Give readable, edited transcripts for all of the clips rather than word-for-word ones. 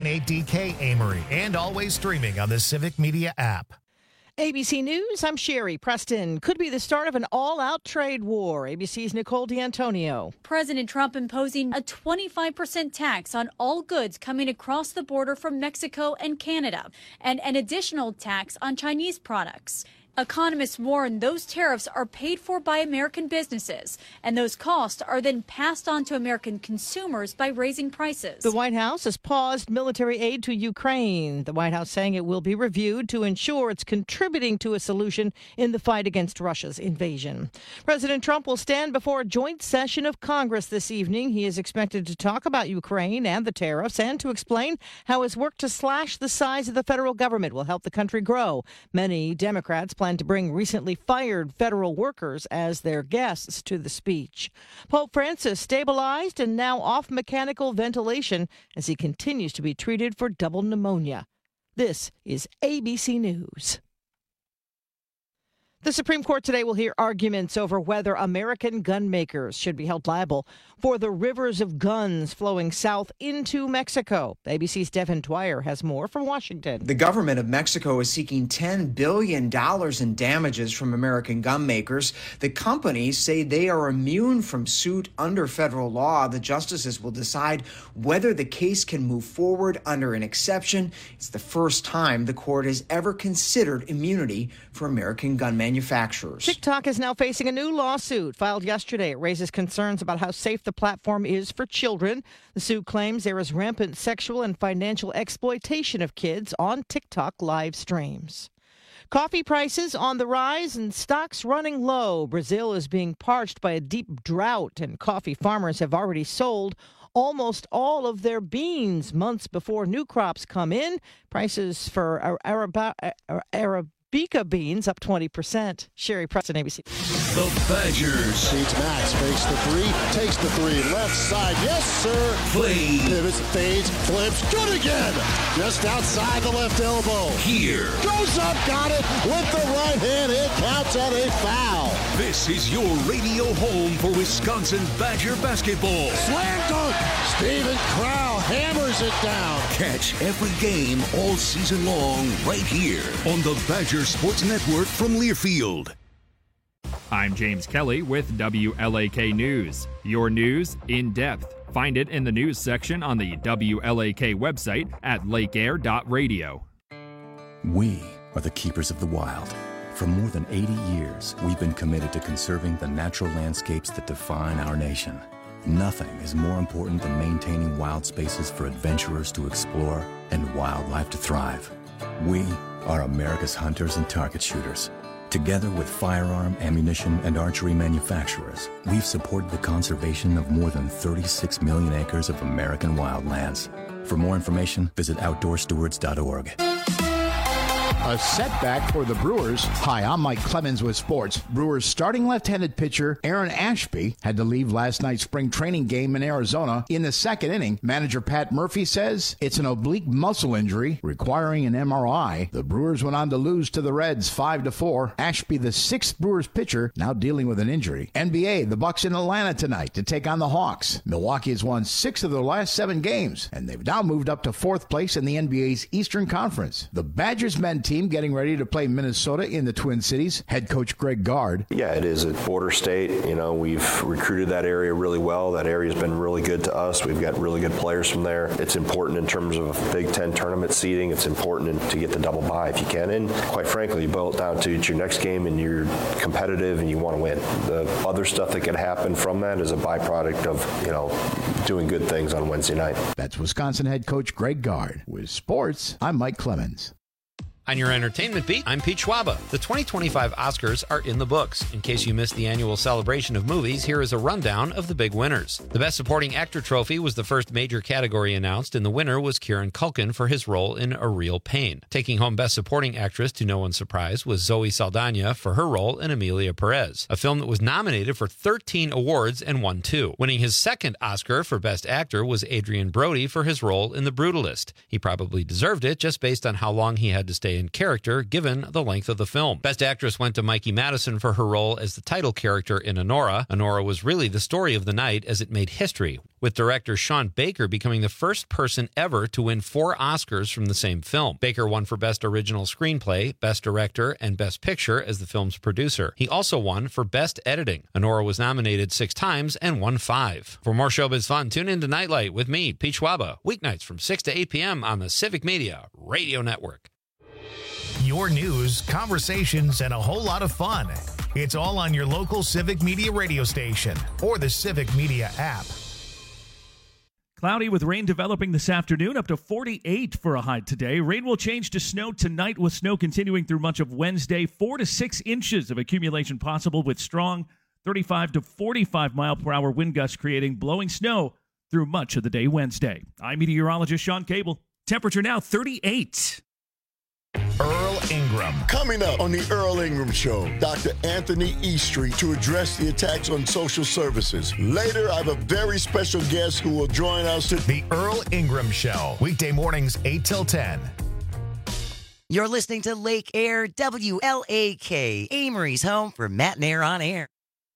998DK Amory, and always streaming on the Civic Media app. ABC News, I'm Sherry Preston. Could be the start of an all-out trade war. ABC's Nicole D'Antonio. President Trump imposing a 25% tax on all goods coming across the border from Mexico and Canada, and an additional tax on Chinese products. Economists warn those tariffs are paid for by American businesses, and those costs are then passed on to American consumers by raising prices. The White House has paused military aid to Ukraine. The White House saying it will be reviewed to ensure it's contributing to a solution in the fight against Russia's invasion. President Trump will stand before a joint session of Congress this evening. He is expected to talk about Ukraine and the tariffs and to explain how his work to slash the size of the federal government will help the country grow. Many Democrats plan to bring recently fired federal workers as their guests to the speech. Pope Francis stabilized and now off mechanical ventilation as he continues to be treated for double pneumonia. This is ABC News. The Supreme Court today will hear arguments over whether American gun makers should be held liable for the rivers of guns flowing south into Mexico. ABC's Devin Dwyer has more from Washington. The government of Mexico is seeking $10 billion in damages from American gun makers. The companies say they are immune from suit under federal law. The justices will decide whether the case can move forward under an exception. It's the first time the court has ever considered immunity for American gun manufacturers. TikTok is now facing a new lawsuit filed yesterday. It raises concerns about how safe the platform is for children. The suit claims there is rampant sexual and financial exploitation of kids on TikTok live streams. Coffee prices on the rise and stocks running low. Brazil is being parched by a deep drought, and coffee farmers have already sold almost all of their beans months before new crops come in. Prices for Arabica beans up 20%. Sherry Preston, ABC. The Badgers. Beats Max, fakes the three, takes the three, left side, yes sir. Play. Pivots, fades, flips, good again. Just outside the left elbow. Here. Goes up, got it with the right hand. It counts at a foul. This is your radio home for Wisconsin Badger basketball. Slam dunk. Steven Crowl hammers it down. Catch every game all season long right here on the Badger Sports Network from Learfield. I'm James Kelly with WLAK News. Your news in depth. Find it in the news section on the WLAK website at lakeair.radio. We are the keepers of the wild. For more than 80 years, we've been committed to conserving the natural landscapes that define our nation. Nothing is more important than maintaining wild spaces for adventurers to explore and wildlife to thrive. We are America's hunters and target shooters. Together with firearm, ammunition, and archery manufacturers, we've supported the conservation of more than 36 million acres of American wildlands. For more information, visit OutdoorStewards.org. A setback for the Brewers. Hi, I'm Mike Clemens with sports. Brewers starting left-handed pitcher Aaron Ashby had to leave last night's spring training game in Arizona in the second inning. Manager Pat Murphy says it's an oblique muscle injury requiring an MRI. The Brewers went on to lose to the Reds 5-4. Ashby, the sixth Brewers pitcher, now dealing with an injury. NBA, the Bucks in Atlanta tonight to take on the Hawks. Milwaukee has won 6 of their last 7 games, and they've now moved up to 4th place in the NBA's Eastern Conference. The Badgers men team getting ready to play Minnesota in the Twin Cities. Head coach Greg Gard. Yeah, it is a border state. You know, we've recruited that area really well. That area's been really good to us. We've got really good players from there. It's important in terms of Big Ten tournament seeding. It's important to get the double bye if you can. And quite frankly, you boil it down to it's your next game and you're competitive and you want to win. The other stuff that could happen from that is a byproduct of, you know, doing good things on Wednesday night. That's Wisconsin head coach Greg Gard. With sports, I'm Mike Clemens. On your entertainment beat, I'm Pete Schwaba. The 2025 Oscars are in the books. In case you missed the annual celebration of movies, here is a rundown of the big winners. The Best Supporting Actor trophy was the first major category announced, and the winner was Kieran Culkin for his role in A Real Pain. Taking home Best Supporting Actress, to no one's surprise, was Zoe Saldana for her role in Emilia Perez, a film that was nominated for 13 awards and won 2. Winning his second Oscar for Best Actor was Adrian Brody for his role in The Brutalist. He probably deserved it just based on how long he had to stay in character given the length of the film. Best Actress went to Mikey Madison for her role as the title character in Anora. Anora was really the story of the night as it made history, with director Sean Baker becoming the first person ever to win 4 Oscars from the same film. Baker won for Best Original Screenplay, Best Director, and Best Picture as the film's producer. He also won for Best Editing. Anora was nominated 6 times and won 5. For more showbiz fun, tune in to Nightlight with me, Pete Schwaba, weeknights from 6 to 8 p.m. on the Civic Media Radio Network. Your news, conversations, and a whole lot of fun. It's all on your local Civic Media radio station or the Civic Media app. Cloudy with rain developing this afternoon, up to 48 for a high today. Rain will change to snow tonight, with snow continuing through much of Wednesday. 4 to 6 inches of accumulation possible, with strong 35 to 45 mile per hour wind gusts creating blowing snow through much of the day Wednesday. I'm meteorologist Sean Cable. Temperature now 38. Earl Ingram. Coming up on the Earl Ingram Show, Dr. Anthony Eastry to address the attacks on social services. Later, I have a very special guest who will join us to The Earl Ingram Show, weekday mornings 8 till 10. You're listening to Lake Air WLAK, Amory's home for Matt and Air on Air.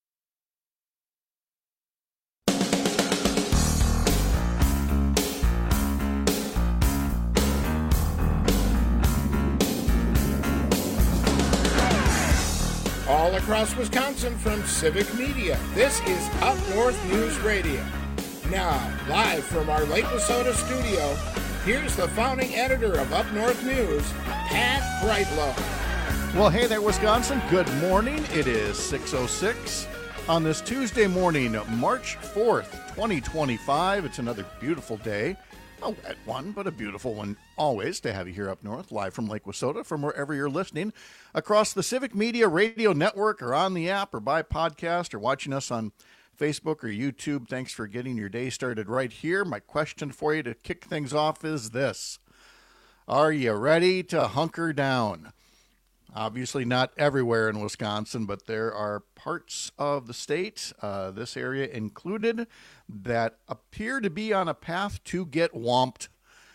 All across Wisconsin from Civic Media, this is Up North News Radio. Now, live from our Lake Wissota studio, here's the founding editor of Up North News, Pat Brightlow. Well, hey there, Wisconsin. Good morning. It is 6:06 on this Tuesday morning, March 4th, 2025. It's another beautiful day. A wet one, but a beautiful one always to have you here up north, live from Lake Wissota, from wherever you're listening, across the Civic Media Radio Network, or on the app, or by podcast, or watching us on Facebook or YouTube. Thanks for getting your day started right here. My question for you to kick things off is this: are you ready to hunker down? Obviously not everywhere in Wisconsin, but there are parts of the state, this area included, that appear to be on a path to get whomped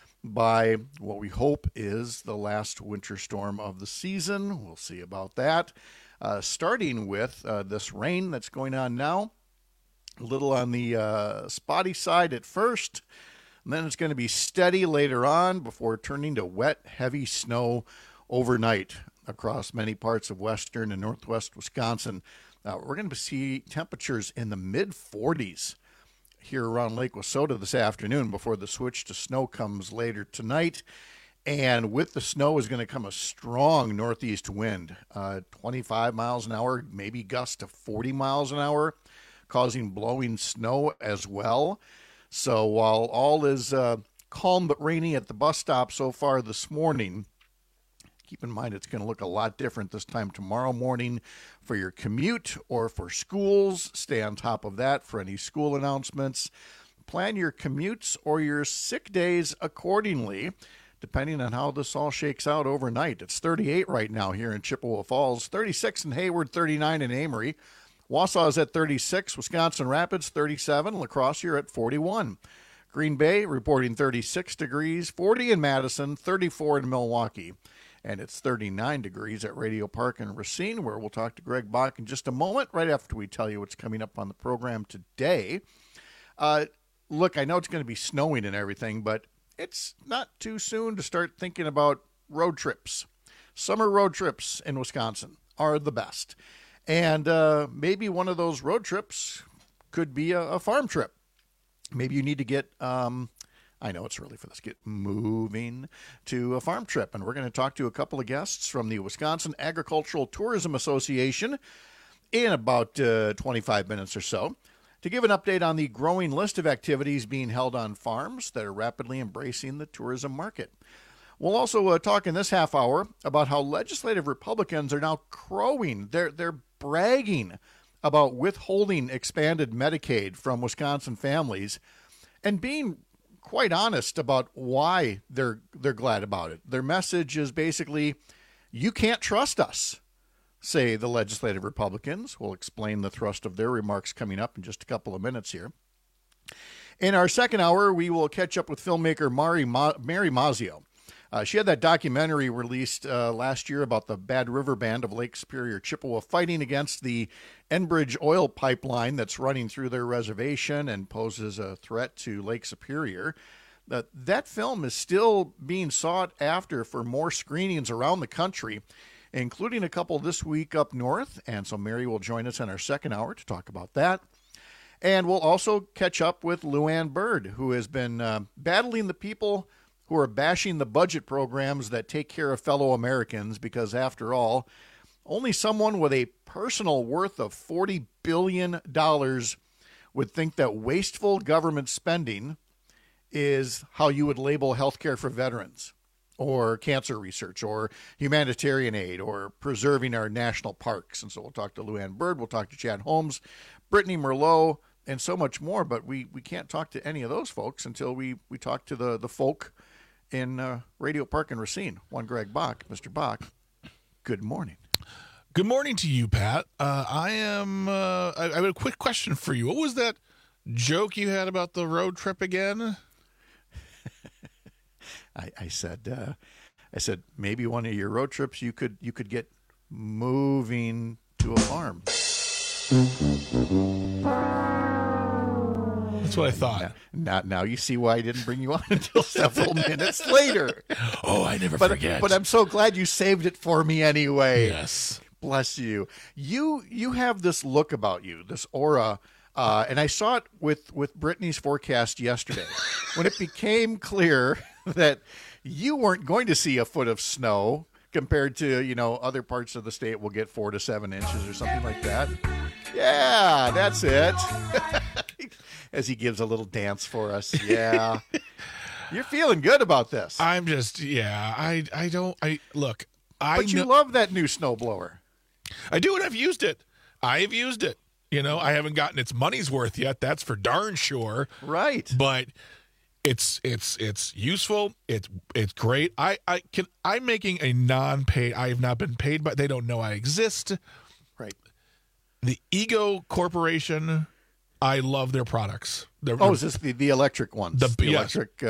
by what we hope is the last winter storm of the season. We'll see about that. Starting with this rain that's going on now, a little on the spotty side at first, and then it's going to be steady later on before turning to wet, heavy snow overnight across many parts of western and northwest Wisconsin. We're going to see temperatures in the mid-40s here around Lake Wissota this afternoon before the switch to snow comes later tonight. And with the snow is going to come a strong northeast wind, 25 miles an hour, maybe gusts to 40 miles an hour, causing blowing snow as well. So while all is calm but rainy at the bus stop so far this morning, keep in mind it's going to look a lot different this time tomorrow morning for your commute or for schools. Stay on top of that for any school announcements. Plan your commutes or your sick days accordingly, depending on how this all shakes out overnight. It's 38 right now here in Chippewa Falls, 36 in Hayward, 39 in Amory. Wausau is at 36, Wisconsin Rapids 37, La Crosse here at 41. Green Bay reporting 36 degrees, 40 in Madison, 34 in Milwaukee. And it's 39 degrees at Radio Park in Racine, where we'll talk to Greg Bach in just a moment, right after we tell you what's coming up on the program today. Look, I know it's going to be snowing and everything, but it's not too soon to start thinking about road trips. Summer road trips in Wisconsin are the best. And maybe one of those road trips could be a farm trip. Maybe you need to get... I know it's early for this. Get moving to a farm trip. And we're going to talk to a couple of guests from the Wisconsin Agricultural Tourism Association in about 25 minutes or so to give an update on the growing list of activities being held on farms that are rapidly embracing the tourism market. We'll also talk in this half hour about how legislative Republicans are now crowing. They're bragging about withholding expanded Medicaid from Wisconsin families and being quite honest about why they're glad about it. Their message is basically, you can't trust us, say the legislative Republicans. We'll explain the thrust of their remarks coming up in just a couple of minutes here. In our second hour, we will catch up with filmmaker Mary Mazzio. She had that documentary released last year about the Bad River Band of Lake Superior, Chippewa, fighting against the Enbridge oil pipeline that's running through their reservation and poses a threat to Lake Superior. That film is still being sought after for more screenings around the country, including a couple this week up north. And so Mary will join us in our second hour to talk about that. And we'll also catch up with Luann Bird, who has been battling the people who are bashing the budget programs that take care of fellow Americans, because after all, only someone with a personal worth of $40 billion would think that wasteful government spending is how you would label health care for veterans, or cancer research, or humanitarian aid, or preserving our national parks. And so we'll talk to Luann Bird, we'll talk to Chad Holmes, Brittany Merlot, and so much more. But we can't talk to any of those folks until we talk to the folk in Radio Park and Racine. One Greg Bach. Mr. Bach, good morning. Good morning to you, Pat. I have a quick question for you. What was that joke you had about the road trip again? I said maybe one of your road trips you could get moving to a farm. That's what I thought. Now you see why I didn't bring you on until several minutes later. Oh, I never forget. But I'm so glad you saved it for me anyway. Yes. Bless you. You have this look about you, this aura, and I saw it with Brittany's forecast yesterday when it became clear that you weren't going to see a foot of snow compared to, other parts of the state will get 4 to 7 inches or something like that. Yeah, that's it. As he gives a little dance for us. Yeah. You're feeling good about this. I'm just, look. But you love that new snowblower. I do, and I've used it. I haven't gotten its money's worth yet. That's for darn sure. Right. But it's useful. It's great. I'm making a non-paid. I have not been paid, but they don't know I exist. Right. The Ego Corporation. I love their products. Is this the electric ones? The electric.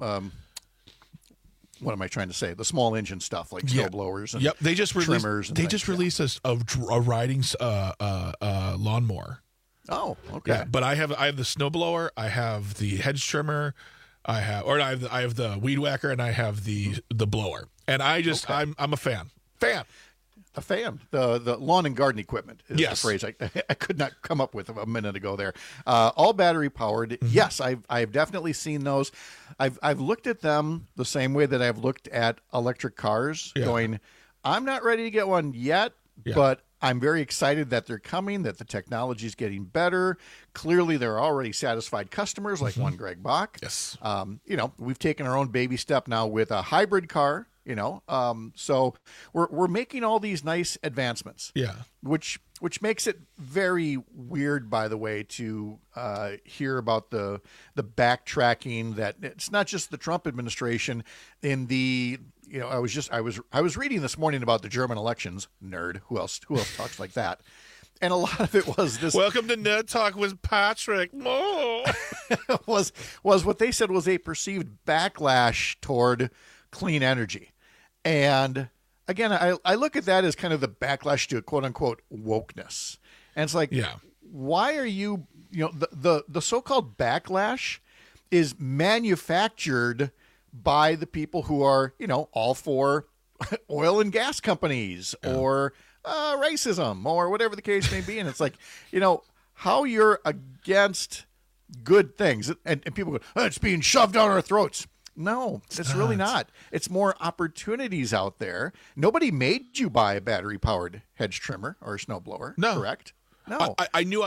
What am I trying to say? The small engine stuff like snow blowers and they just trimmers. Released a riding lawnmower. Oh, okay. Yeah, but I have the snow blower. I have the hedge trimmer. I have the weed whacker, and I have the blower. And I'm a fan. A fan. The lawn and garden equipment is the phrase I could not come up with a minute ago there. All battery powered. Mm-hmm. Yes, I've definitely seen those. I've looked at them the same way that I've looked at electric cars, going, I'm not ready to get one yet, but I'm very excited that they're coming, that the technology is getting better. Clearly, there are already satisfied customers like one Greg Bach. Yes. We've taken our own baby step now with a hybrid car. So we're making all these nice advancements. Yeah. Which makes it very weird, by the way, to hear about the backtracking that it's not just the Trump administration in the. I was reading this morning about the German elections. Nerd. Who else talks like that? And a lot of it was this. Welcome to Nerd Talk with Patrick. was what they said was a perceived backlash toward clean energy. And again, I look at that as kind of the backlash to quote unquote wokeness. And it's like, why are you, the so-called backlash is manufactured by the people who are, all for oil and gas companies or racism or whatever the case may be. And it's like, how you're against good things. And people go, it's being shoved down our throats. No, it's really not. It's more opportunities out there. Nobody made you buy a battery-powered hedge trimmer or a snowblower, correct? No. I knew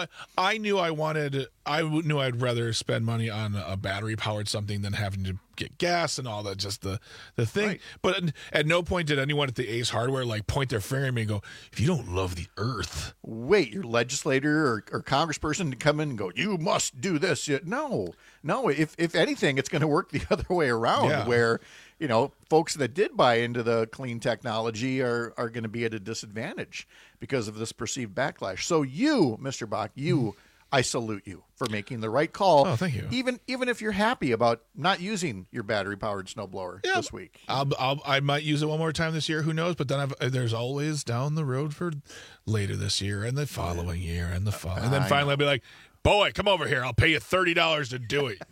I'd rather spend money on a battery-powered something than having to get gas and all that, just the thing. Right. But at no point did anyone at the Ace Hardware point their finger at me and go, if you don't love the earth. Wait, your legislator or congressperson to come in and go, you must do this. No. If anything, it's going to work the other way around where, folks that did buy into the clean technology are going to be at a disadvantage because of this perceived backlash. So you, Mr. Bach, you I salute you for making the right call. Oh, thank you. Even if you're happy about not using your battery-powered snowblower this week. I might use it one more time this year. Who knows? But then there's always down the road for later this year and the following year and the fall. And then finally I'll be like, boy, come over here. I'll pay you $30 to do it.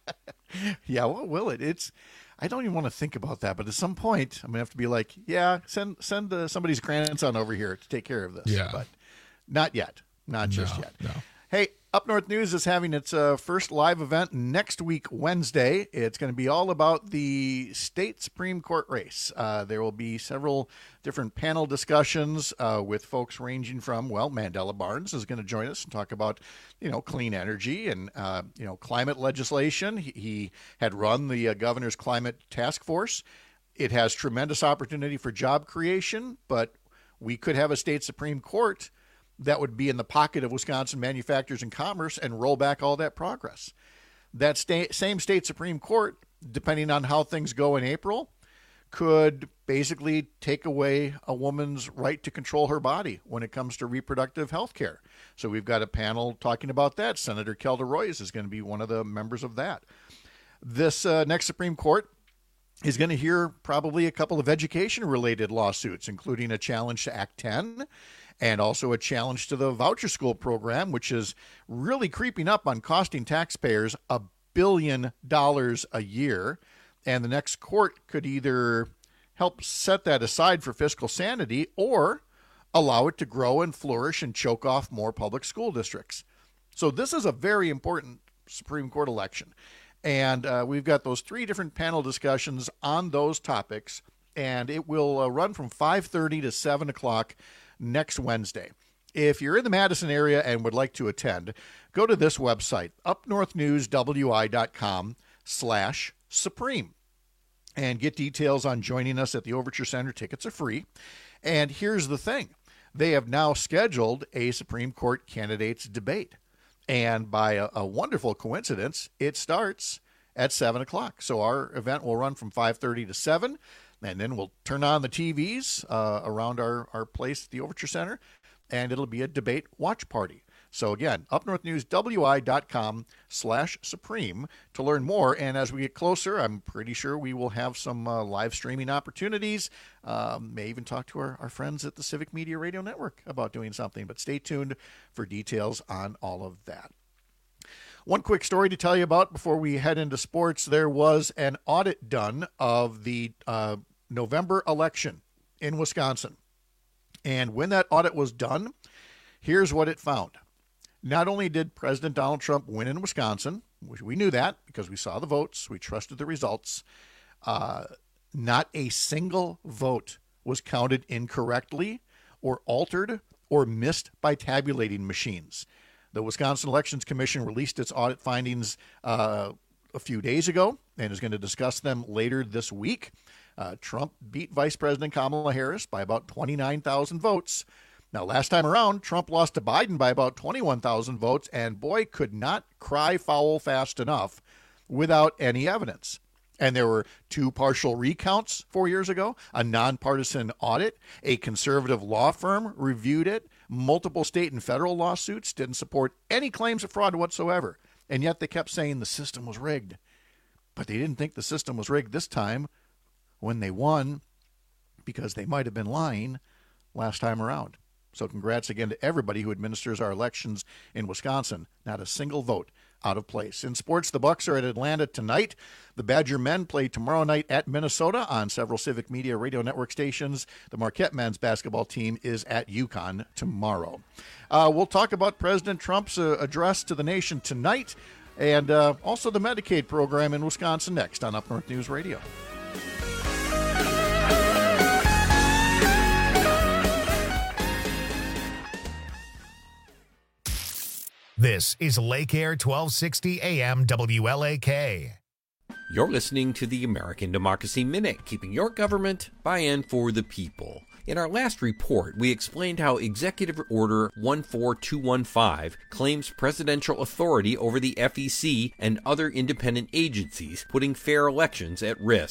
Yeah, what will it? I don't even want to think about that. But at some point, I'm going to have to be like, yeah, send somebody's grandson over here to take care of this. Yeah. But not yet. Not just yet. No. Hey, Up North News is having its first live event next week, Wednesday. It's going to be all about the state Supreme Court race. There will be several different panel discussions with folks ranging from, Mandela Barnes is going to join us and talk about, clean energy and, climate legislation. He had run the governor's climate task force. It has tremendous opportunity for job creation, but we could have a state Supreme Court that would be in the pocket of Wisconsin manufacturers and commerce and roll back all that progress. That same state Supreme Court, depending on how things go in April, could basically take away a woman's right to control her body when it comes to reproductive health care. So we've got a panel talking about that. Senator Kelda Roys is going to be one of the members of that. This next Supreme Court is going to hear probably a couple of education-related lawsuits, including a challenge to Act 10 and also a challenge to the voucher school program, which is really creeping up on costing taxpayers $1 billion a year. And the next court could either help set that aside for fiscal sanity or allow it to grow and flourish and choke off more public school districts. So this is a very important Supreme Court election. And we've got those 3 different panel discussions on those topics, and it will run from 5:30 to 7 o'clock next Wednesday. If you're in the Madison area and would like to attend, go to this website, upnorthnewswi.com/Supreme, and get details on joining us at the Overture Center. Tickets are free. And here's the thing. They have now scheduled a Supreme Court candidates debate. And by a wonderful coincidence, it starts at 7 o'clock. So our event will run from 5:30 to 7. And then we'll turn on the TVs around our place at the Overture Center, and it'll be a debate watch party. So again, upnorthnewswi.com/Supreme to learn more. And as we get closer, I'm pretty sure we will have some live streaming opportunities. May even talk to our friends at the Civic Media Radio Network about doing something. But stay tuned for details on all of that. One quick story to tell you about before we head into sports. There was an audit done of the November election in Wisconsin. And when that audit was done, here's what it found. Not only did President Donald Trump win in Wisconsin, which we knew that because we saw the votes, we trusted the results, not a single vote was counted incorrectly or altered or missed by tabulating machines. The Wisconsin Elections Commission released its audit findings a few days ago and is going to discuss them later this week. Trump beat Vice President Kamala Harris by about 29,000 votes. Now, last time around, Trump lost to Biden by about 21,000 votes, and boy, could not cry foul fast enough without any evidence. And there were 2 partial recounts 4 years ago, a nonpartisan audit, a conservative law firm reviewed it, multiple state and federal lawsuits didn't support any claims of fraud whatsoever, and yet they kept saying the system was rigged. But they didn't think the system was rigged this time when they won, because they might have been lying last time around. So congrats again to everybody who administers our elections in Wisconsin. Not a single vote out of place. In sports, the Bucks are at Atlanta tonight. The Badger men play tomorrow night at Minnesota on several Civic Media Radio Network stations. The Marquette men's basketball team is at UConn tomorrow. We'll talk about President Trump's address to the nation tonight, and also the Medicaid program in Wisconsin next on Up North News Radio. This is Lake Air 1260 AM WLAK. You're listening to the American Democracy Minute, keeping your government by and for the people. In our last report, we explained how Executive Order 14215 claims presidential authority over the FEC and other independent agencies, putting fair elections at risk.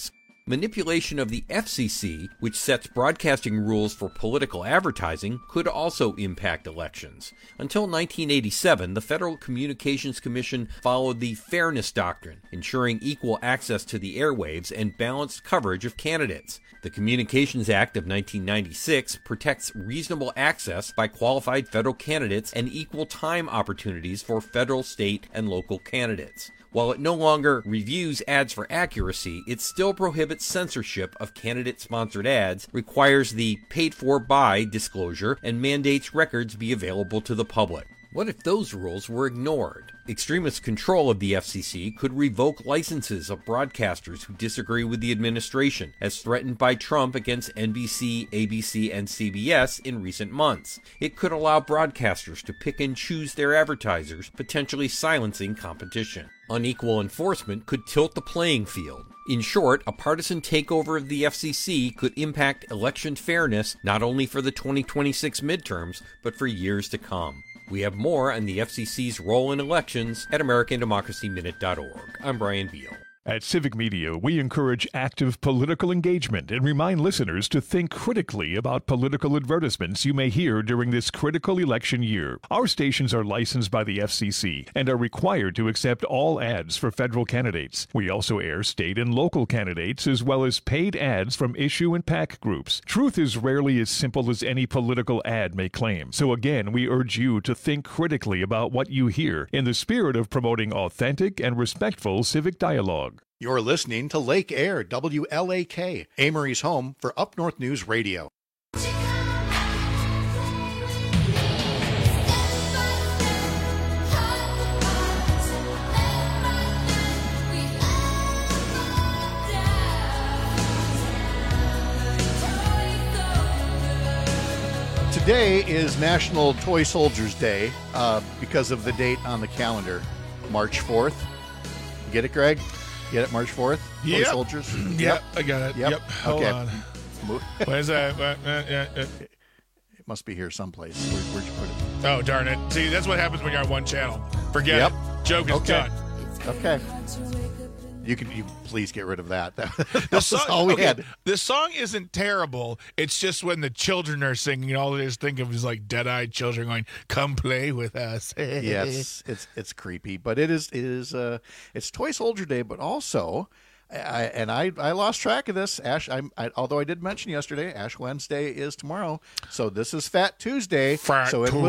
Manipulation of the FCC, which sets broadcasting rules for political advertising, could also impact elections. Until 1987, the Federal Communications Commission followed the Fairness Doctrine, ensuring equal access to the airwaves and balanced coverage of candidates. The Communications Act of 1996 protects reasonable access by qualified federal candidates and equal time opportunities for federal, state, and local candidates. While it no longer reviews ads for accuracy, it still prohibits censorship of candidate-sponsored ads, requires the paid-for-by disclosure, and mandates records be available to the public. What if those rules were ignored? Extremist control of the FCC could revoke licenses of broadcasters who disagree with the administration, as threatened by Trump against NBC, ABC, and CBS in recent months. It could allow broadcasters to pick and choose their advertisers, potentially silencing competition. Unequal enforcement could tilt the playing field. In short, a partisan takeover of the FCC could impact election fairness not only for the 2026 midterms, but for years to come. We have more on the FCC's role in elections at AmericanDemocracyMinute.org. I'm Brian Beal. At Civic Media, we encourage active political engagement and remind listeners to think critically about political advertisements you may hear during this critical election year. Our stations are licensed by the FCC and are required to accept all ads for federal candidates. We also air state and local candidates as well as paid ads from issue and PAC groups. Truth is rarely as simple as any political ad may claim. So again, we urge you to think critically about what you hear in the spirit of promoting authentic and respectful civic dialogue. You're listening to Lake Air, WLAK, Amory's home for Up North News Radio. Today is National Toy Soldiers Day because of the date on the calendar, March 4th. Get it, Greg? Get it, March 4th? Yep. Toy Soldiers? Yep, I got it. Yep. Hold on. Where's that? It must be here someplace. Where'd you put it? Oh, darn it. See, that's what happens when you're on one channel. Forget it. Joke is done. Okay. You please get rid of that. That's all we had. The song isn't terrible. It's just when the children are singing, all they just think of is like dead-eyed children going, "Come play with us." Yes, it's creepy, but it's Toy Soldier Day, but also, I lost track of this. Although I did mention yesterday, Ash Wednesday is tomorrow, so this is Fat Tuesday. In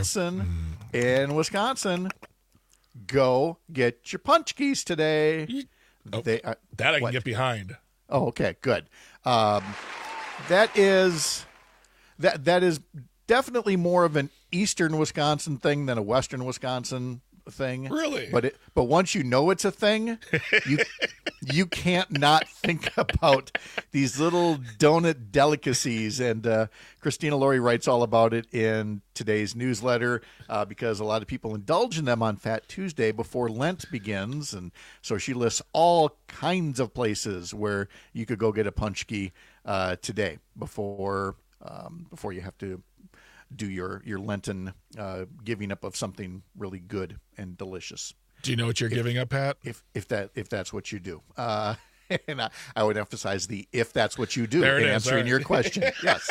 Wisconsin, go get your punch keys today. That I can get behind. Oh, okay, good. That is definitely more of an Eastern Wisconsin thing than a Western Wisconsin thing. Really? But once you know it's a thing, you can't not think about these little donut delicacies. And Christina Laurie writes all about it in today's newsletter because a lot of people indulge in them on Fat Tuesday before Lent begins. And so she lists all kinds of places where you could go get a punchki today before you have to do your Lenten giving up of something really good and delicious. Do you know what you're giving up, Pat? If that's what you do, and I would emphasize the "if that's what you do" in answering your question. Yes.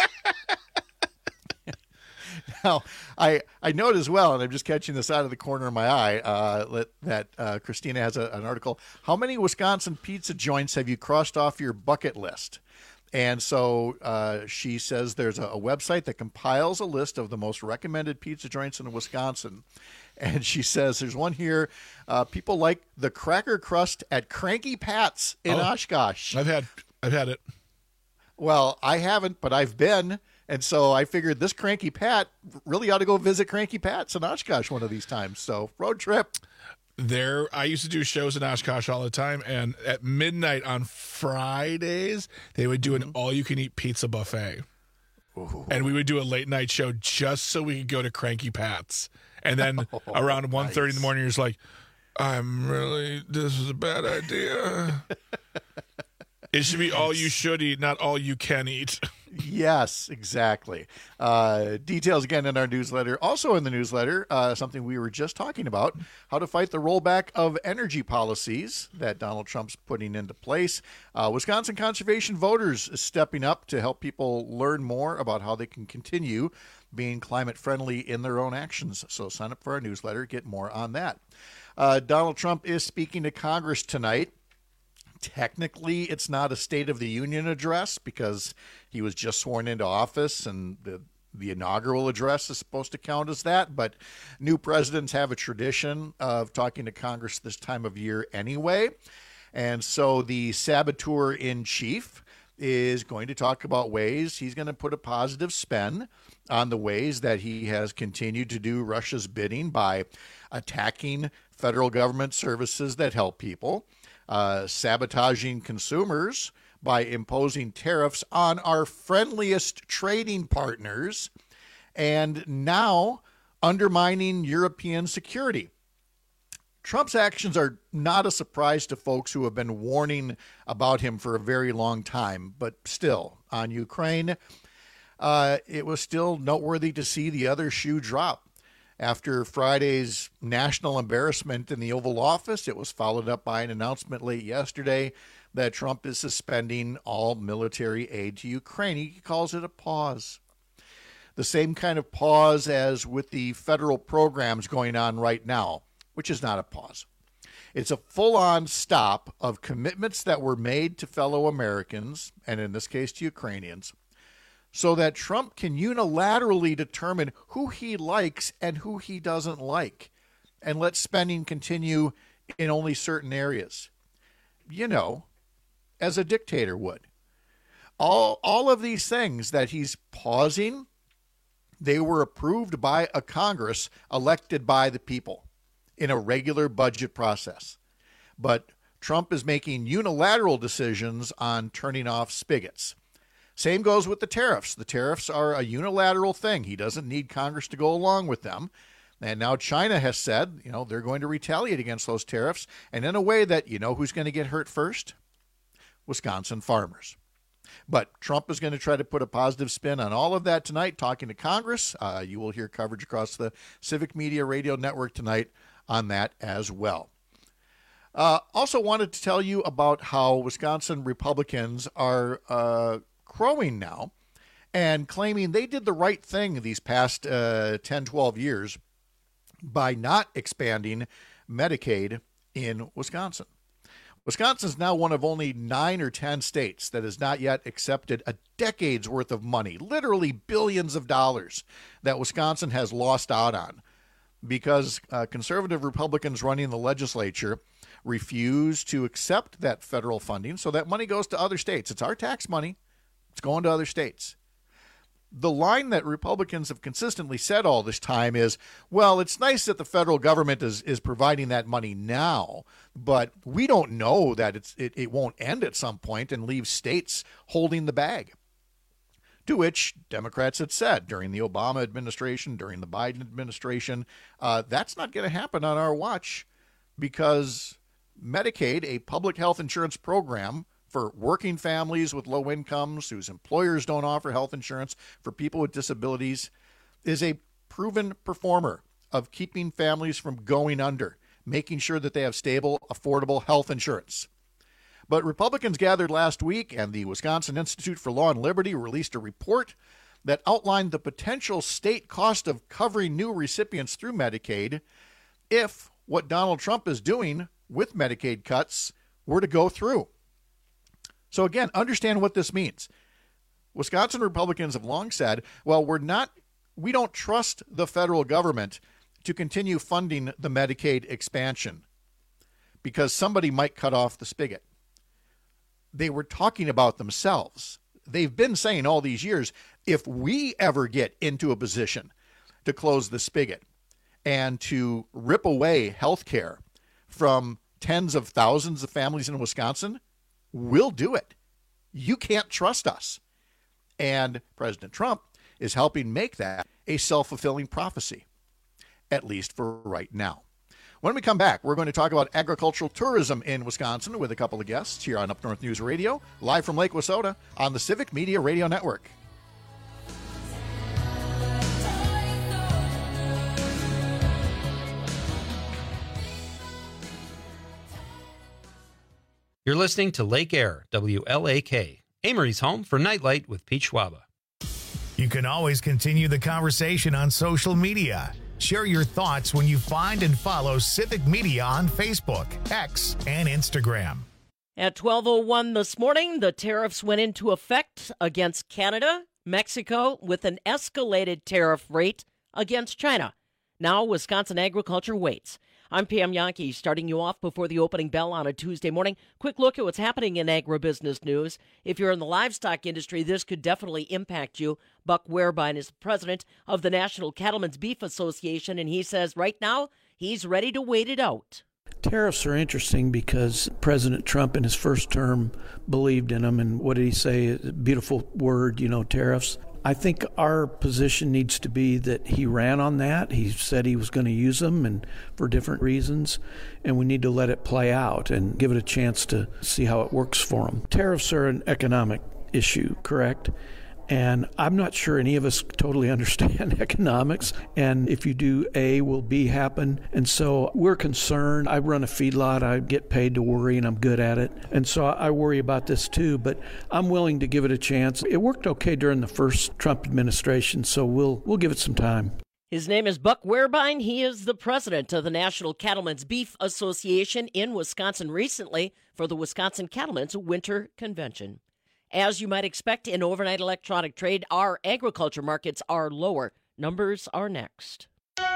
Now, I note as well, and I'm just catching this out of the corner of my eye, that Christina has an article. How many Wisconsin pizza joints have you crossed off your bucket list? And so she says there's a website that compiles a list of the most recommended pizza joints in Wisconsin. And she says there's one here. People like the cracker crust at Cranky Pat's in Oshkosh. I've had it. Well, I haven't, but I've been. And so I figured this Cranky Pat really ought to go visit Cranky Pat's in Oshkosh one of these times. So road trip. I used to do shows in Oshkosh all the time, and at midnight on Fridays, they would do an all-you-can-eat pizza buffet. Ooh. And we would do a late-night show just so we could go to Cranky Pat's. And then around 1:30 in the morning, you're just like, this is a bad idea. It should be all you should eat, not all you can eat. Yes, exactly. Details again in our newsletter. Also in the newsletter, something we were just talking about, how to fight the rollback of energy policies that Donald Trump's putting into place. Wisconsin conservation voters is stepping up to help people learn more about how they can continue being climate friendly in their own actions. So sign up for our newsletter, get more on that. Donald Trump is speaking to Congress tonight. Technically, it's not a State of the Union address because he was just sworn into office, and the inaugural address is supposed to count as that. But new presidents have a tradition of talking to Congress this time of year anyway. And so the saboteur-in-chief is going to talk about ways he's going to put a positive spin on the ways that he has continued to do Russia's bidding by attacking federal government services that help people, sabotaging consumers by imposing tariffs on our friendliest trading partners, and now undermining European security. Trump's actions are not a surprise to folks who have been warning about him for a very long time, but still, on Ukraine, it was still noteworthy to see the other shoe drop. After Friday's national embarrassment in the Oval Office, it was followed up by an announcement late yesterday that Trump is suspending all military aid to Ukraine. He calls it a pause. The same kind of pause as with the federal programs going on right now, which is not a pause. It's a full-on stop of commitments that were made to fellow Americans, and in this case to Ukrainians, so that Trump can unilaterally determine who he likes and who he doesn't like, and let spending continue in only certain areas. You know, as a dictator would. All of these things that he's pausing, they were approved by a Congress elected by the people in a regular budget process. But Trump is making unilateral decisions on turning off spigots. Same goes with the tariffs. The tariffs are a unilateral thing. He doesn't need Congress to go along with them. And now China has said, they're going to retaliate against those tariffs, and in a way that, who's going to get hurt first? Wisconsin farmers. But Trump is going to try to put a positive spin on all of that tonight, talking to Congress. You will hear coverage across the Civic Media Radio Network tonight on that as well. Also wanted to tell you about how Wisconsin Republicans are crowing now and claiming they did the right thing these past 10, 12 years by not expanding Medicaid in Wisconsin. Wisconsin is now one of only 9 or 10 states that has not yet accepted a decade's worth of money, literally billions of dollars, that Wisconsin has lost out on because conservative Republicans running the legislature refuse to accept that federal funding, so that money goes to other states. It's our tax money. It's going to other states. The line that Republicans have consistently said all this time is, well, it's nice that the federal government is providing that money now, but we don't know that it won't end at some point and leave states holding the bag. To which Democrats had said during the Obama administration, during the Biden administration, that's not going to happen on our watch because Medicaid, a public health insurance program for working families with low incomes whose employers don't offer health insurance for people with disabilities, is a proven performer of keeping families from going under, making sure that they have stable, affordable health insurance. But Republicans gathered last week, and the Wisconsin Institute for Law and Liberty released a report that outlined the potential state cost of covering new recipients through Medicaid if what Donald Trump is doing with Medicaid cuts were to go through. So again, understand what this means. Wisconsin Republicans have long said, well, we don't trust the federal government to continue funding the Medicaid expansion because somebody might cut off the spigot. They were talking about themselves. They've been saying all these years, if we ever get into a position to close the spigot and to rip away health care from tens of thousands of families in Wisconsin, we'll do it. You can't trust us. And President Trump is helping make that a self-fulfilling prophecy, at least for right now. When we come back, we're going to talk about agricultural tourism in Wisconsin with a couple of guests here on Up North News Radio, live from Lake Wissota on the Civic Media Radio Network. You're listening to Lake Air, WLAK, Amory's home for Nightlight with Pete Schwaba. You can always continue the conversation on social media. Share your thoughts when you find and follow Civic Media on Facebook, X, and Instagram. At 12:01 this morning, the tariffs went into effect against Canada, Mexico, with an escalated tariff rate against China. Now, Wisconsin agriculture waits. I'm Pam Yankee, starting you off before the opening bell on a Tuesday morning. Quick look at what's happening in agribusiness news. If you're in the livestock industry, this could definitely impact you. Buck Wehrbein is the president of the National Cattlemen's Beef Association, and he says right now he's ready to wait it out. Tariffs are interesting because President Trump in his first term believed in them. And what did he say? A beautiful word, tariffs. I think our position needs to be that he ran on that. He said he was going to use them and for different reasons, and we need to let it play out and give it a chance to see how it works for him. Tariffs are an economic issue, correct? And I'm not sure any of us totally understand economics. And if you do A, will B happen? And so we're concerned. I run a feedlot. I get paid to worry, and I'm good at it. And so I worry about this too, but I'm willing to give it a chance. It worked okay during the first Trump administration, so we'll give it some time. His name is Buck Wehrbein. He is the president of the National Cattlemen's Beef Association in Wisconsin recently for the Wisconsin Cattlemen's Winter Convention. As you might expect in overnight electronic trade, our agriculture markets are lower. Numbers are next.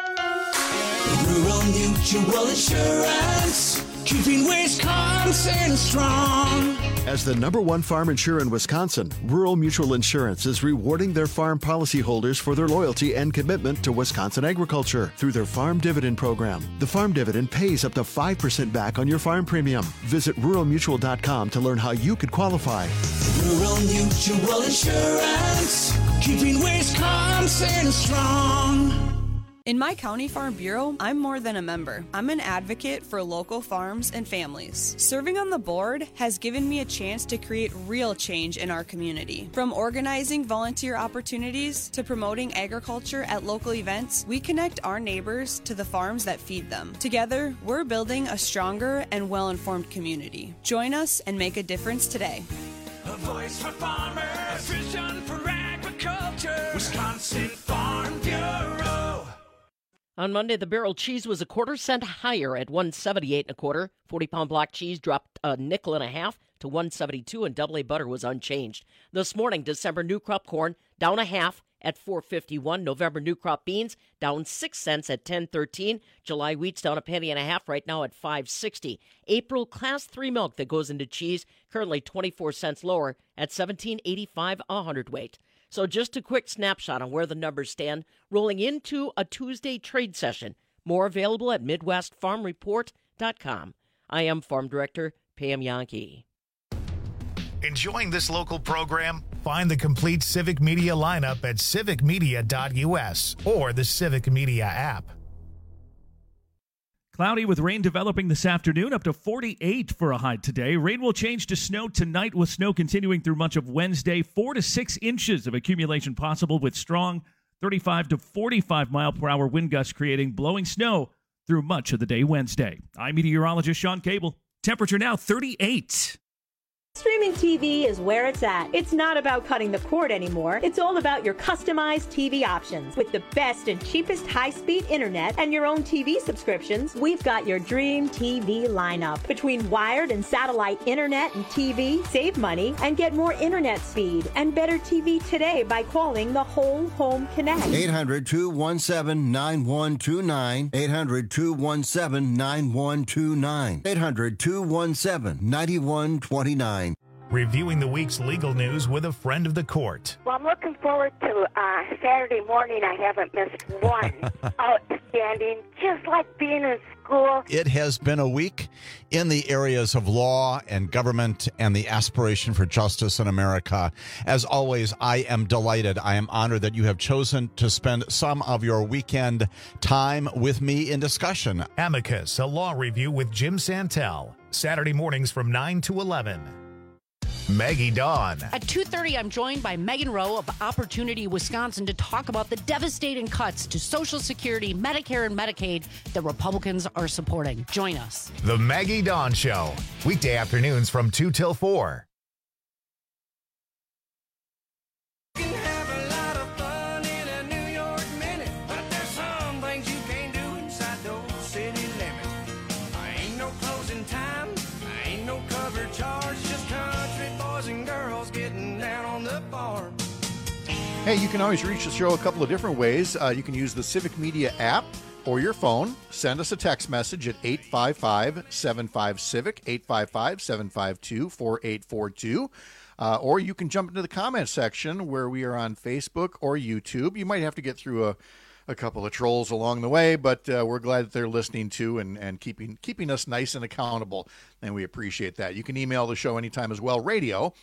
Rural Mutual Insurance, keeping Wisconsin strong. As the #1 farm insurer in Wisconsin, Rural Mutual Insurance is rewarding their farm policyholders for their loyalty and commitment to Wisconsin agriculture through their Farm Dividend program. The Farm Dividend pays up to 5% back on your farm premium. Visit ruralmutual.com to learn how you could qualify. Rural Mutual Insurance, keeping Wisconsin strong. In my County Farm Bureau, I'm more than a member. I'm an advocate for local farms and families. Serving on the board has given me a chance to create real change in our community. From organizing volunteer opportunities to promoting agriculture at local events, we connect our neighbors to the farms that feed them. Together, we're building a stronger and well-informed community. Join us and make a difference today. A voice for farmers, vision for agriculture, Wisconsin Farm Bureau. On Monday, the barrel cheese was a quarter-cent higher at $1.78 1/4. 40-pound block cheese dropped a nickel and a half to $1.72, and double A butter was unchanged. This morning, December new crop corn down a half at $4.51. November new crop beans down 6 cents at $10.13. July wheat's down a penny and a half right now at $5.60. April Class 3 milk that goes into cheese currently 24 cents lower at $17.85 a hundredweight. So just a quick snapshot on where the numbers stand, rolling into a Tuesday trade session. More available at MidwestFarmReport.com. I am Farm Director Pam Yankee. Enjoying this local program? Find the complete Civic Media lineup at civicmedia.us or the Civic Media app. Cloudy with rain developing this afternoon, up to 48 for a high today. Rain will change to snow tonight, with snow continuing through much of Wednesday. 4 to 6 inches of accumulation possible, with strong 35 to 45 mile per hour wind gusts creating blowing snow through much of the day Wednesday. I'm meteorologist Sean Cable. Temperature now 38. Streaming TV is where it's at. It's not about cutting the cord anymore. It's all about your customized TV options. With the best and cheapest high-speed internet and your own TV subscriptions, we've got your dream TV lineup. Between wired and satellite internet and TV, save money and get more internet speed and better TV today by calling the Whole Home Connect. 800-217-9129. 800-217-9129. 800-217-9129. Reviewing the week's legal news with a friend of the court. Well, I'm looking forward to Saturday morning. I haven't missed one. Outstanding, just like being in school. It has been a week in the areas of law and government and the aspiration for justice in America. As always, I am delighted. I am honored that you have chosen to spend some of your weekend time with me in discussion. Amicus, a law review with Jim Santel. Saturday mornings from 9 to 11. Maggie Dawn. At 2:30, I'm joined by Megan Rowe of Opportunity Wisconsin to talk about the devastating cuts to Social Security, Medicare, and Medicaid that Republicans are supporting. Join us. The Maggie Dawn Show. Weekday afternoons from 2 till 4. Hey, you can always reach the show a couple of different ways. You can use the Civic Media app or your phone. Send us a text message at 855-75-CIVIC, 855-752-4842. Or you can jump into the comments section where we are on Facebook or YouTube. You might have to get through a couple of trolls along the way, but we're glad that they're listening to and keeping us nice and accountable, and we appreciate that. You can email the show anytime as well,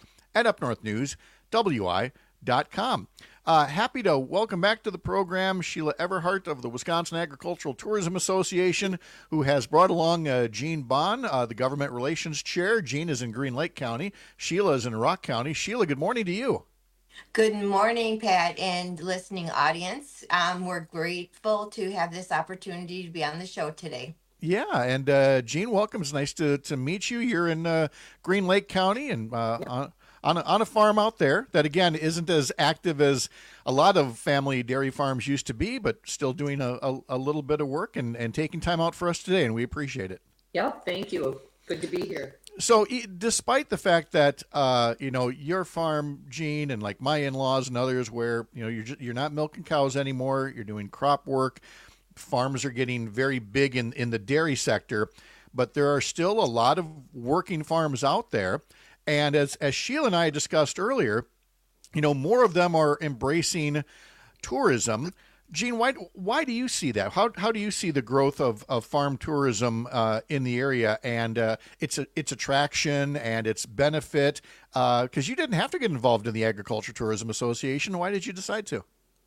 radio@upnorthnewswi.com. Happy to welcome back to the program Sheila Everhart of the Wisconsin Agricultural Tourism Association, who has brought along Gene Bond, the Government Relations Chair. Gene is in Green Lake County. Sheila is in Rock County. Sheila, good morning to you. Good morning, Pat, and listening audience. We're grateful to have this opportunity to be on the show today. Yeah, and Gene, welcome. It's nice to meet you. You're in Green Lake County and on a farm out there that, again, isn't as active as a lot of family dairy farms used to be, but still doing a little bit of work and taking time out for us today, and we appreciate it. Yep, thank you. Good to be here. So despite the fact that, your farm, Gene, and like my in-laws and others where, you're not milking cows anymore, you're doing crop work, farms are getting very big in the dairy sector, but there are still a lot of working farms out there. And as Sheila and I discussed earlier, more of them are embracing tourism. Gene, why do you see that? How do you see the growth of farm tourism in the area and its attraction and its benefit? Because you didn't have to get involved in the Agriculture Tourism Association. Why did you decide to?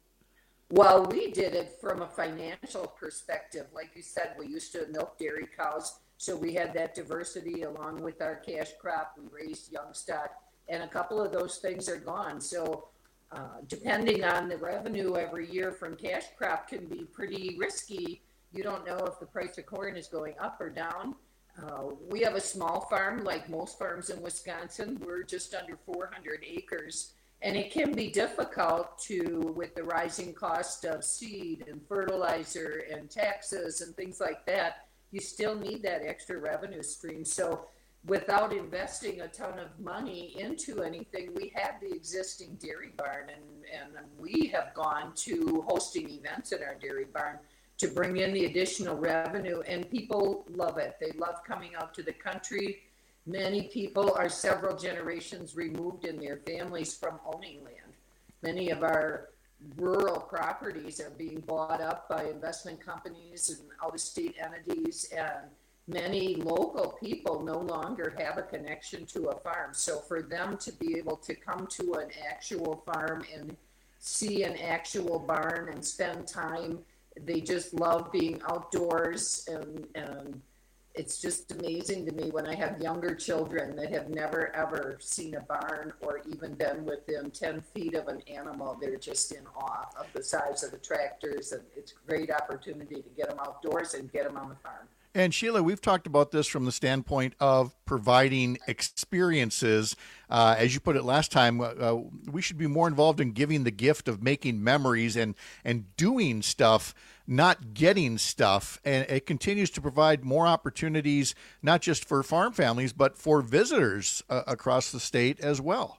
Well, we did it from a financial perspective. Like you said, we used to milk dairy cows. So we had that diversity along with our cash crop. We raised young stock, and a couple of those things are gone. So depending on the revenue every year from cash crop can be pretty risky. You don't know if the price of corn is going up or down. We have a small farm, like most farms in Wisconsin. We're just under 400 acres, and it can be difficult with the rising cost of seed and fertilizer and taxes and things like that. You still need that extra revenue stream. So without investing a ton of money into anything, we have the existing dairy barn, and we have gone to hosting events in our dairy barn to bring in the additional revenue, and people love it. They love coming out to the country. Many people are several generations removed in their families from owning land. Many of our rural properties are being bought up by investment companies and out-of-state entities, and many local people no longer have a connection to a farm. So for them to be able to come to an actual farm and see an actual barn and spend time, they just love being outdoors, and it's just amazing to me when I have younger children that have never ever seen a barn or even been within 10 feet of an animal. They're just in awe of the size of the tractors, and it's a great opportunity to get them outdoors and get them on the farm. And Sheila, we've talked about this from the standpoint of providing experiences. As you put it last time, we should be more involved in giving the gift of making memories and doing stuff, not getting stuff. And it continues to provide more opportunities, not just for farm families, but for visitors across the state as well.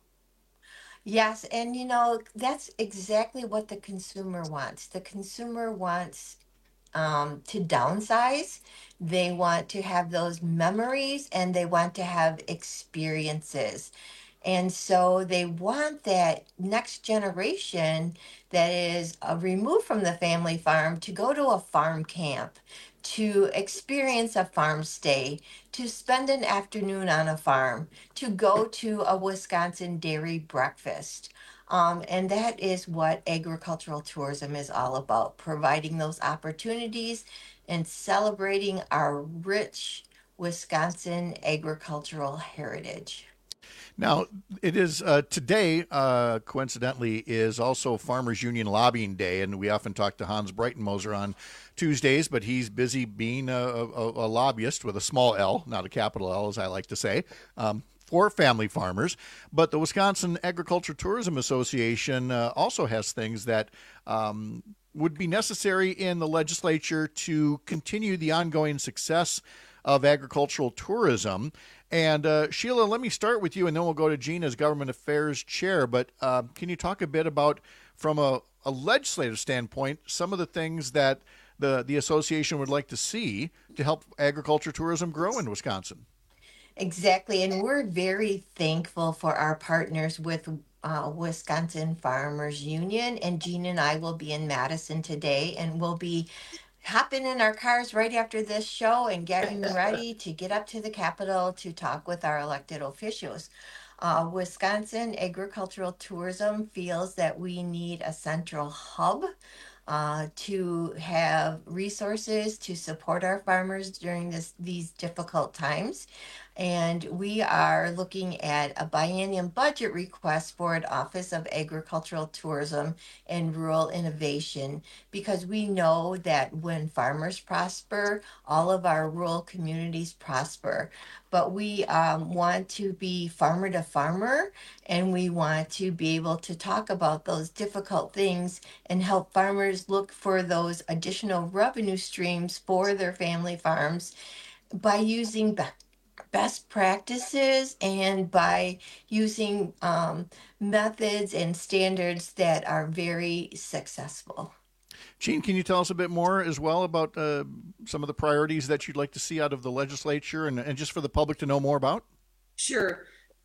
Yes, and that's exactly what the consumer wants. The consumer wants to downsize. They want to have those memories, and they want to have experiences. And so they want that next generation that is removed from the family farm to go to a farm camp, to experience a farm stay, to spend an afternoon on a farm, to go to a Wisconsin dairy breakfast. And that is what agricultural tourism is all about, providing those opportunities and celebrating our rich Wisconsin agricultural heritage. Now, it is today, coincidentally, is also Farmers Union Lobbying Day, and we often talk to Hans Breitenmoser on Tuesdays, but he's busy being a lobbyist with a small L, not a capital L, as I like to say, for family farmers. But the Wisconsin Agriculture Tourism Association also has things that would be necessary in the legislature to continue the ongoing success of agricultural tourism. And Sheila, let me start with you, and then we'll go to Gene as Government Affairs Chair. But can you talk a bit about, from a legislative standpoint, some of the things that the association would like to see to help agriculture tourism grow in Wisconsin? Exactly. And we're very thankful for our partners with Wisconsin Farmers Union. And Gene and I will be in Madison today, and we'll be hopping in our cars right after this show and getting ready to get up to the Capitol to talk with our elected officials. Wisconsin Agricultural Tourism feels that we need a central hub to have resources to support our farmers during these difficult times. And we are looking at a biennium budget request for an Office of Agricultural Tourism and Rural Innovation, because we know that when farmers prosper, all of our rural communities prosper. But we want to be farmer to farmer, and we want to be able to talk about those difficult things and help farmers look for those additional revenue streams for their family farms by using best practices and by using methods and standards that are very successful. Gene, can you tell us a bit more as well about some of the priorities that you'd like to see out of the legislature and just for the public to know more about? Sure.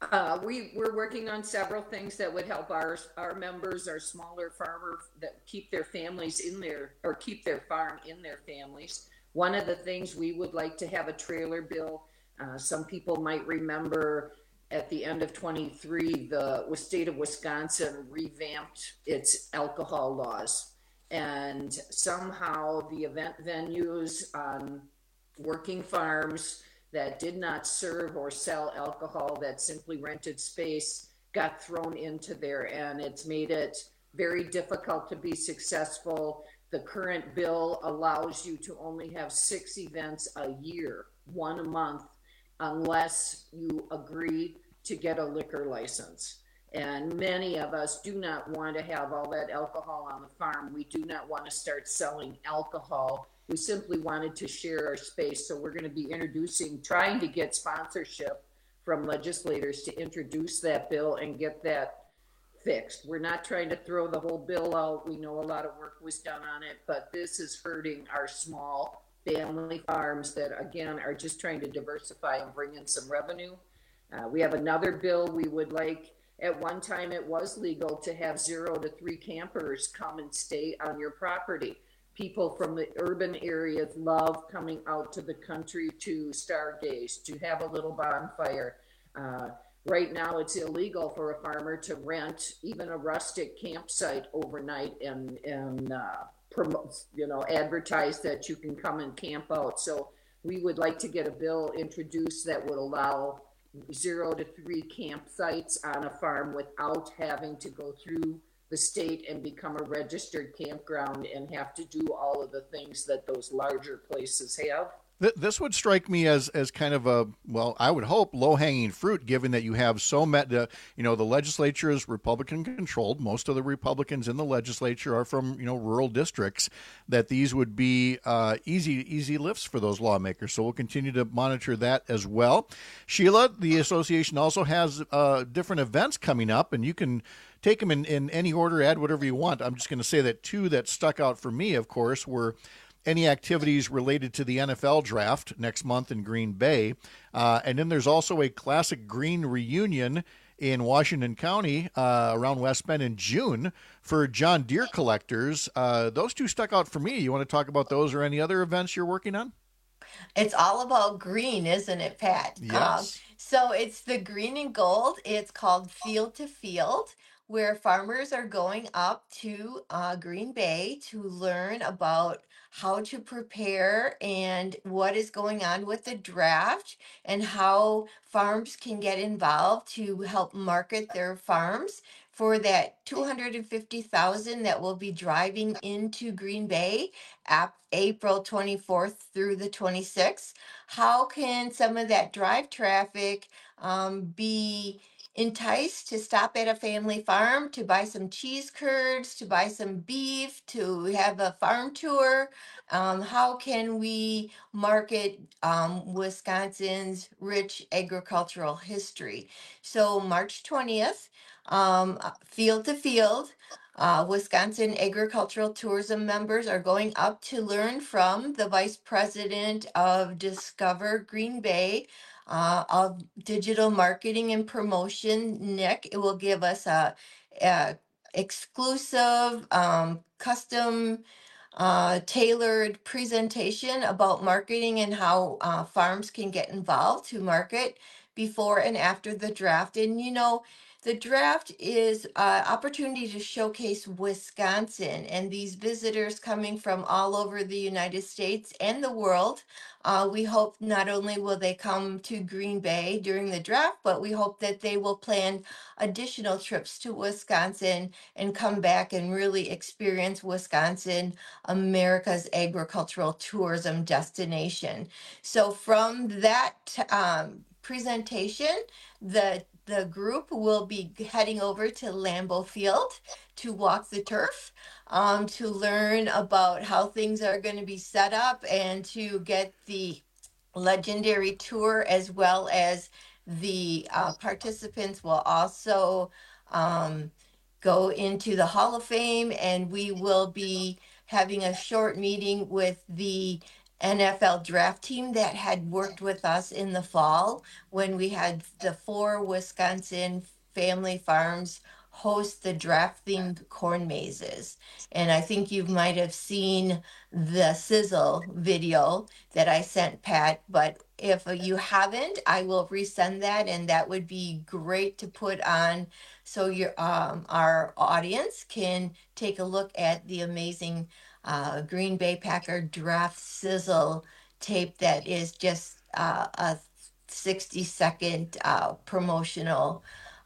We're working on several things that would help our members, our smaller farmers that keep their families in their, or keep their farm in their families. One of the things we would like to have a trailer bill. Some people might remember at the end of 23, the state of Wisconsin revamped its alcohol laws. And somehow the event venues on working farms that did not serve or sell alcohol, that simply rented space, got thrown into there, and it's made it very difficult to be successful. The current bill allows you to only have 6 events a year, 1 a month, unless you agree to get a liquor license. And many of us do not want to have all that alcohol on the farm. We do not want to start selling alcohol. We simply wanted to share our space. So we're going to be trying to get sponsorship from legislators to introduce that bill and get that fixed. We're not trying to throw the whole bill out. We know a lot of work was done on it, but this is hurting our small family farms that, again, are just trying to diversify and bring in some revenue. We have another bill we would like. At one time, it was legal to have 0 to 3 campers come and stay on your property. People from the urban areas love coming out to the country to stargaze, to have a little bonfire. Right now, it's illegal for a farmer to rent even a rustic campsite overnight and promote, advertise that you can come and camp out. So we would like to get a bill introduced that would allow 0 to 3 campsites on a farm without having to go through the state and become a registered campground and have to do all of the things that those larger places have. This would strike me as kind of a, well, I would hope, low-hanging fruit, given that you have the legislature is Republican-controlled. Most of the Republicans in the legislature are from, rural districts, that these would be easy lifts for those lawmakers. So we'll continue to monitor that as well. Sheila, the association also has different events coming up, and you can take them in any order, add whatever you want. I'm just going to say that 2 that stuck out for me, of course, were any activities related to the NFL draft next month in Green Bay. And then there's also a Classic Green reunion in Washington County around West Bend in June for John Deere collectors. Those 2 stuck out for me. You want to talk about those or any other events you're working on? It's all about green, isn't it, Pat? Yes. So it's the green and gold. It's called Field to Field. where farmers are going up to Green Bay to learn about how to prepare and what is going on with the draft and how farms can get involved to help market their farms for that 250,000 that will be driving into Green Bay April 24th through the 26th. How can some of that drive traffic be enticed to stop at a family farm to buy some cheese curds, to buy some beef, to have a farm tour? How can we market Wisconsin's rich agricultural history? So March 20th, field to field, Wisconsin Agricultural Tourism members are going up to learn from the Vice President of Discover Green Bay of Digital Marketing and Promotion, Nick. It will give us a exclusive, custom tailored presentation about marketing and how farms can get involved to market before and after the draft. And you know, the draft is an opportunity to showcase Wisconsin, and these visitors coming from all over the United States and the world. We hope not only will they come to Green Bay during the draft, but we hope that they will plan additional trips to Wisconsin and come back and really experience Wisconsin, America's agricultural tourism destination. So from that presentation, the group will be heading over to Lambeau Field to walk the turf, to learn about how things are going to be set up and to get the legendary tour, as well as the participants will also go into the Hall of Fame, and we will be having a short meeting with the NFL draft team that had worked with us in the fall when we had the 4 Wisconsin family farms host the draft themed corn mazes. And I think you might have seen the sizzle video that I sent Pat, but if you haven't, I will resend that, and that would be great to put on so your our audience can take a look at the amazing Green Bay Packer draft sizzle tape that is just a 60-second promotional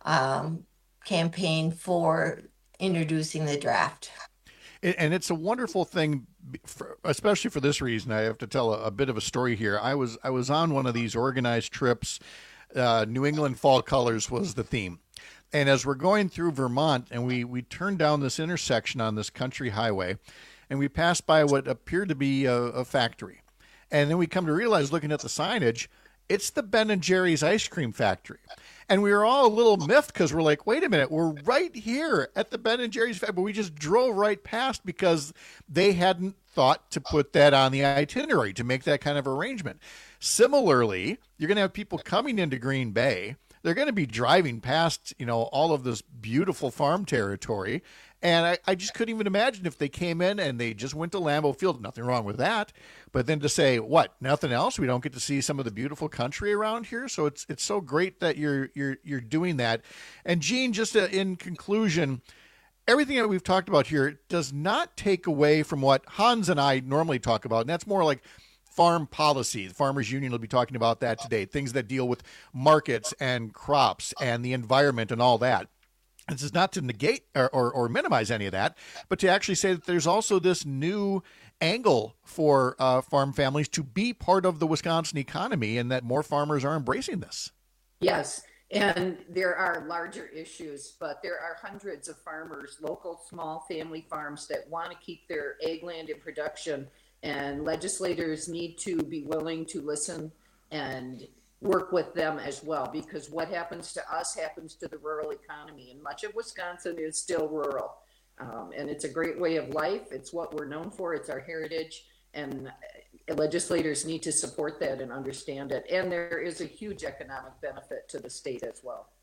campaign for introducing the draft. And it's a wonderful thing, especially for this reason. I have to tell a bit of a story here. I was on one of these organized trips. New England fall colors was the theme. And as we're going through Vermont, and we turned down this intersection on this country highway, and we passed by what appeared to be a factory. And then we come to realize, looking at the signage, it's the Ben & Jerry's ice cream factory. And we were all a little miffed because we're like, wait a minute, we're right here at the Ben & Jerry's factory. But we just drove right past because they hadn't thought to put that on the itinerary, to make that kind of arrangement. Similarly, you're going to have people coming into Green Bay. They're going to be driving past, all of this beautiful farm territory. And I just couldn't even imagine if they came in and they just went to Lambeau Field. Nothing wrong with that. But then to say, what, nothing else? We don't get to see some of the beautiful country around here? So it's so great that you're doing that. And Gene, just in conclusion, everything that we've talked about here does not take away from what Hans and I normally talk about. And that's more like farm policy. The Farmers Union will be talking about that today. Things that deal with markets and crops and the environment and all that. This is not to negate or minimize any of that, but to actually say that there's also this new angle for farm families to be part of the Wisconsin economy, and that more farmers are embracing this. Yes, and there are larger issues, but there are hundreds of farmers, local small family farms, that want to keep their ag land in production, and legislators need to be willing to listen and work with them as well, because what happens to us happens to the rural economy, and much of Wisconsin is still rural. And it's a great way of life. It's what we're known for. It's our heritage, and legislators need to support that and understand it. And there is a huge economic benefit to the state as well.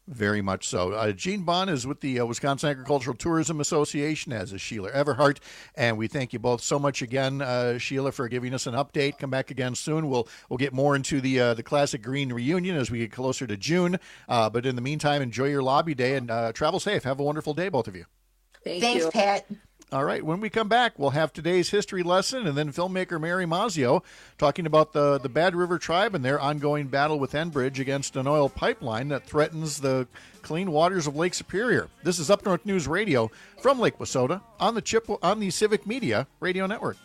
Very much so. Gene Bond is with the Wisconsin Agricultural Tourism Association, as is Sheila Everhart. And we thank you both so much again, Sheila, for giving us an update. Come back again soon. We'll get more into the Classic Green reunion as we get closer to June. But in the meantime, enjoy your lobby day and travel safe. Have a wonderful day, both of you. Thanks, Pat. All right, when we come back, we'll have today's history lesson and then filmmaker Mary Mazzio talking about the Bad River Tribe and their ongoing battle with Enbridge against an oil pipeline that threatens the clean waters of Lake Superior. This is Up North News Radio from Lake Wissota on the Civic Media Radio Network.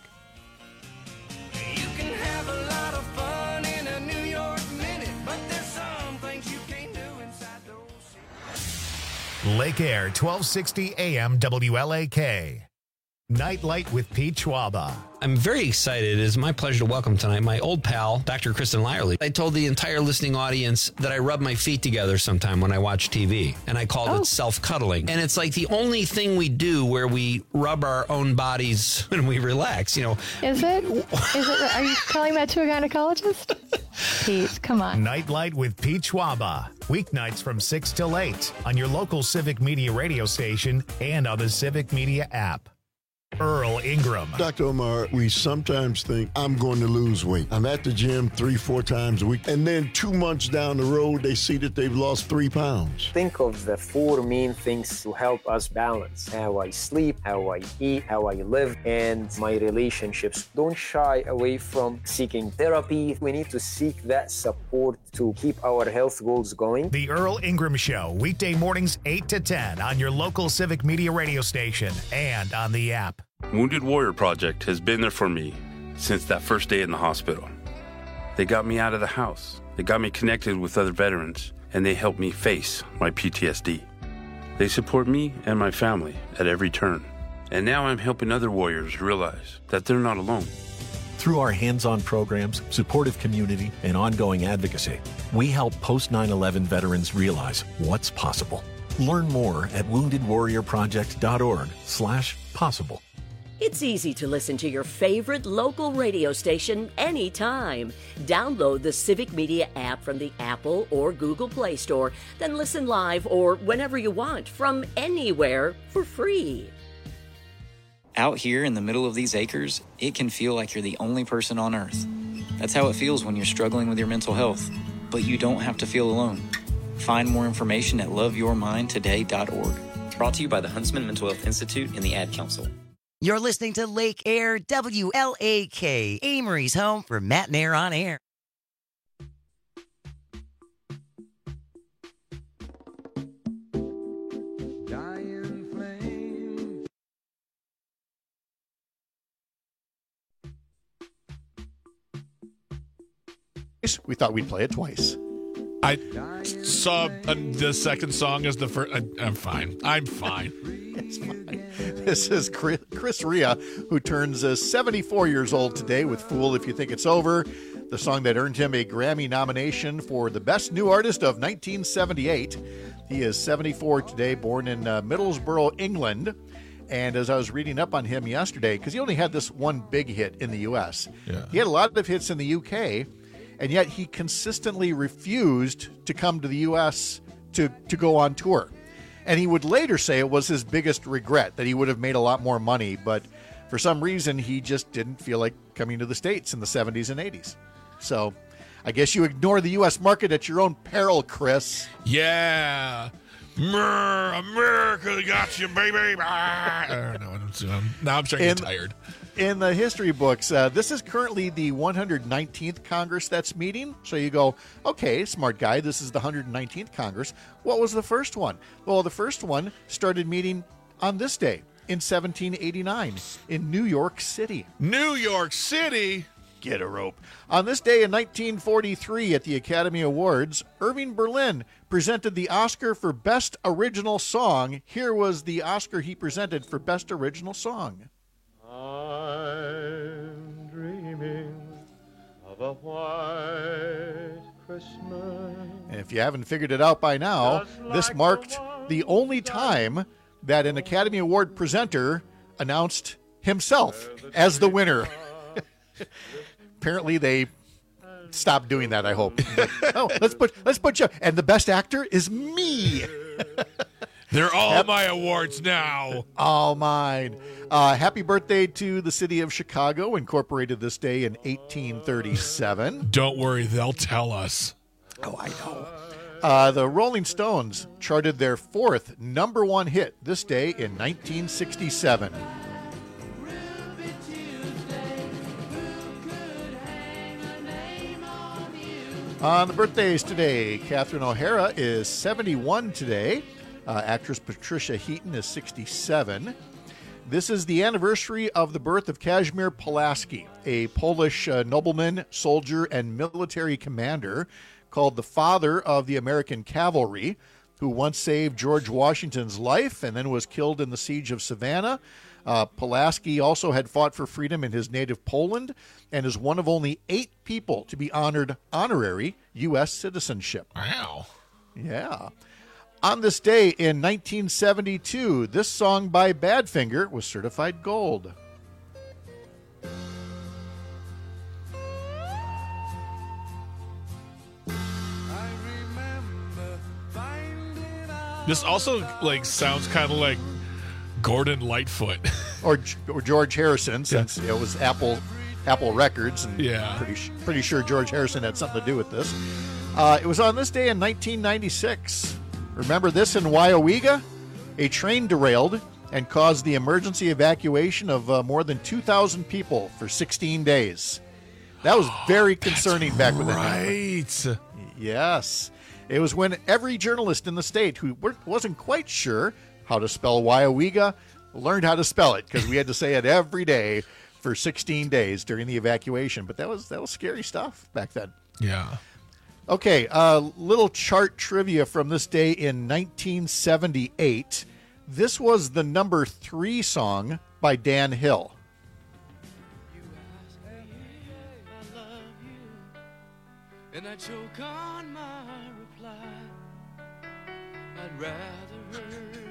Lake Air, 1260 AM WLAK. Nightlight with Pete Schwaba. I'm very excited. It is my pleasure to welcome tonight my old pal, Dr. Kristen Lyerly. I told the entire listening audience that I rub my feet together sometime when I watch TV, and I called it self-cuddling. And it's like the only thing we do where we rub our own bodies when we relax, you know. Is it? Are you telling that to a gynecologist? Pete, come on. Nightlight with Pete Schwaba. Weeknights from 6 till 8 on your local Civic Media radio station and on the Civic Media app. Earl Ingram. Dr. Omar, we sometimes think I'm going to lose weight. I'm at the gym 3-4 times a week. And then 2 months down the road, they see that they've lost 3 pounds. Think of the 4 main things to help us balance: how I sleep, how I eat, how I live, and my relationships. Don't shy away from seeking therapy. We need to seek that support to keep our health goals going. The Earl Ingram Show, weekday mornings 8 to 10 on your local Civic Media radio station and on the app. Wounded Warrior Project has been there for me since that first day in the hospital. They got me out of the house. They got me connected with other veterans, and they helped me face my PTSD. They support me and my family at every turn. And now I'm helping other warriors realize that they're not alone. Through our hands-on programs, supportive community, and ongoing advocacy, we help post-9/11 veterans realize what's possible. Learn more at woundedwarriorproject.org/possible. It's easy to listen to your favorite local radio station anytime. Download the Civic Media app from the Apple or Google Play Store, then listen live or whenever you want from anywhere for free. Out here in the middle of these acres, it can feel like you're the only person on Earth. That's how it feels when you're struggling with your mental health. But you don't have to feel alone. Find more information at loveyourmindtoday.org. Brought to you by the Huntsman Mental Health Institute and the Ad Council. You're listening to Lake Air WLAK, Amory's home for Matt and Air on Air. We thought we'd play it twice. I saw the second song as the first. I'm fine. It's fine. This is Chris Rea, who turns 74 years old today with Fool If You Think It's Over, the song that earned him a Grammy nomination for the Best New Artist of 1978. He is 74 today, born in Middlesbrough, England. And as I was reading up on him yesterday, because he only had this one big hit in the U.S., he had a lot of hits in the U.K., and yet he consistently refused to come to the U.S. to go on tour. And he would later say it was his biggest regret, that he would have made a lot more money, but for some reason he just didn't feel like coming to the States in the 70s and 80s. So I guess you ignore the U.S. market at your own peril, Chris. Yeah. America got you, baby. I don't know what I'm doing. Now I'm starting to get tired. In the history books, this is currently the 119th Congress that's meeting. So you go, okay, smart guy, this is the 119th Congress. What was the first one? Well, the first one started meeting on this day in 1789 in New York City. New York City? Get a rope. On this day in 1943 at the Academy Awards, Irving Berlin presented the Oscar for Best Original Song. Here was the Oscar he presented for Best Original Song. I'm dreaming of a white Christmas. And if you haven't figured it out by now, this marked the only time that an Academy Award presenter announced himself as the winner. Apparently they stop doing that, I hope. Let's put you. And the best actor is me. They're all my awards now. All mine. Happy birthday to the city of Chicago, incorporated this day in 1837. Don't worry, they'll tell us. Oh, I know. The Rolling Stones charted their 4th #1 hit this day in 1967. On the birthdays today, Catherine O'Hara is 71 today. Actress Patricia Heaton is 67. This is the anniversary of the birth of Kazimierz Pulaski, a Polish nobleman, soldier, and military commander called the father of the American cavalry, who once saved George Washington's life and then was killed in the siege of Savannah. Pulaski also had fought for freedom in his native Poland and is one of only 8 people to be honored honorary U.S. citizenship. Wow. Yeah. On this day in 1972, this song by Badfinger was certified gold. This also sounds kind of like Gordon Lightfoot. or George Harrison, since it was Apple Records, and pretty sure George Harrison had something to do with this. It was on this day in 1996. Remember this in Wyowega? A train derailed and caused the emergency evacuation of more than 2,000 people for 16 days. That was very concerning back then. Right. Yes. It was when every journalist in the state who wasn't quite sure how to spell Wyowega learned how to spell it, because we had to say it every day for 16 days during the evacuation. But that was scary stuff back then. Yeah. Okay, little chart trivia from this day in 1978. This was the number 3 song by Dan Hill. And I choke on my reply. I'd rather